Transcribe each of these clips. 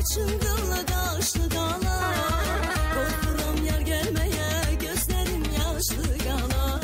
çıngıllı daşlı dağlar. Korkuram yar gelmeye, gözlerim yaşlı yalan.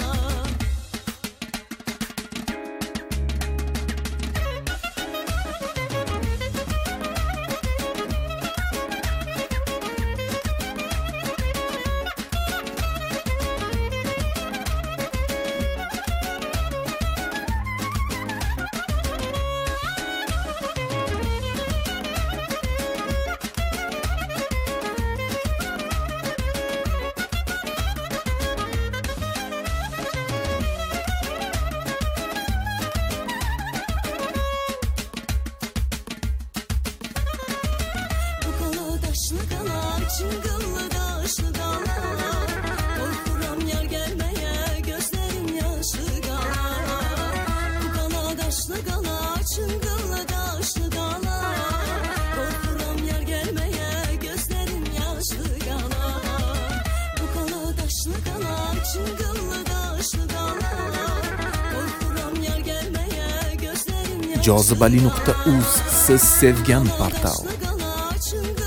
Çıngıllı daşlı dağlar. Korkuram yar gelmeye, gözlerim yaşlı yalan. Bu kala daşlı kala, çıngıllı daşlı dağlar. Korkuram yar gelmeye, gözlerim yaşlı yalan. Bu kala daşlı kala, çıngıllı daşlı dağlar. Korkuram yar gelmeye, gözlerim yaşlı yalan. Jozibali.uz siz sevgan portal.